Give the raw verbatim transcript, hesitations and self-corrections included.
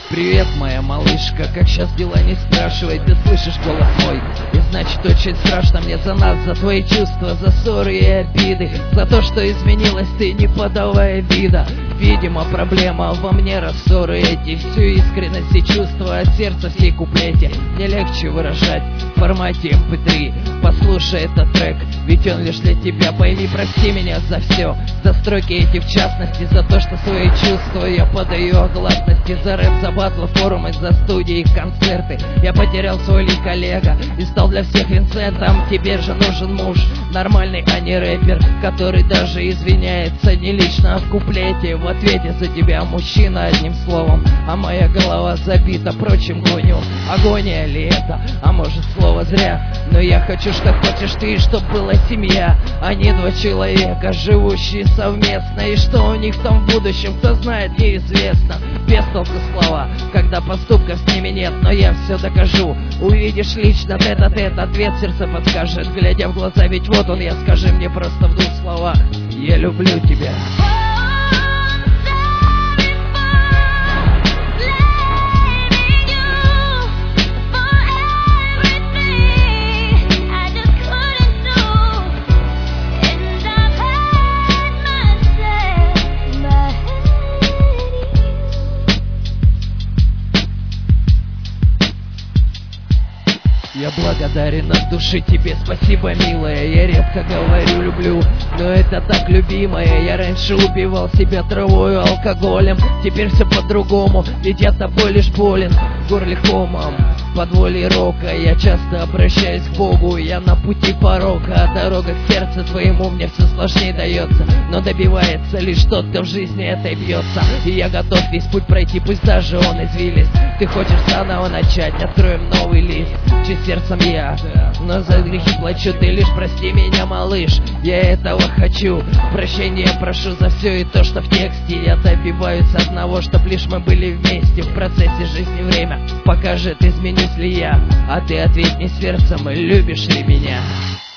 Привет, моя малышка, как сейчас дела, не спрашивай, ты слышишь голос мой. И значит очень страшно мне за нас, за твои чувства, за ссоры и обиды, за то, что изменилась ты, не подавая вида. Видимо, проблема во мне, рассоры эти, всю искренность и чувства от сердца всей куплете мне легче выражать в формате эм пэ три. Послушай этот трек, ведь он лишь для тебя. Пойми, прости меня за все, за строки эти в частности, за то, что свои чувства я подаю о гласности, за рэп, за батлы, форумы, за студии и концерты. Я потерял свой лик, коллега, и стал для всех Винсентом. Теперь же нужен муж, нормальный, а не рэпер, который даже извиняется не лично, а в куплете. В ответе за тебя, мужчина, одним словом. А моя голова забита прочим гоню. Агония ли это? А может, слово зря? Но я хочу, что хочешь ты, чтоб была семья, а не два человека, живущие совместно. И что у них там в будущем, кто знает, неизвестно. Без толку слова, когда поступков с ними нет, но я все докажу. Увидишь лично тет-а-тет, ответ сердце подскажет. Глядя в глаза, ведь вот он я, скажи мне просто в двух словах: я люблю тебя. Я благодарен от души тебе, спасибо, милая. Я редко говорю люблю, но это так, любимая. Я раньше убивал себя травой и алкоголем, теперь все по-другому, ведь я тобой лишь болен. В горле комом, под волей рока я часто обращаюсь к Богу. Я на пути порока, а дорога к сердцу твоему мне все сложнее дается. Но добивается лишь тот, кто в жизни этой бьется. И я готов весь путь пройти, пусть даже он извилист. Ты хочешь заново начать, откроем новый лист. Чист сердцем я, но за грехи плачу. Ты лишь прости меня, малыш, я этого хочу. Прощения прошу за все и то, что в тексте. Я добиваюсь одного, чтоб лишь мы были вместе. В процессе жизни время покажет, изменюсь ли я. А ты ответь мне сердцем, любишь ли меня?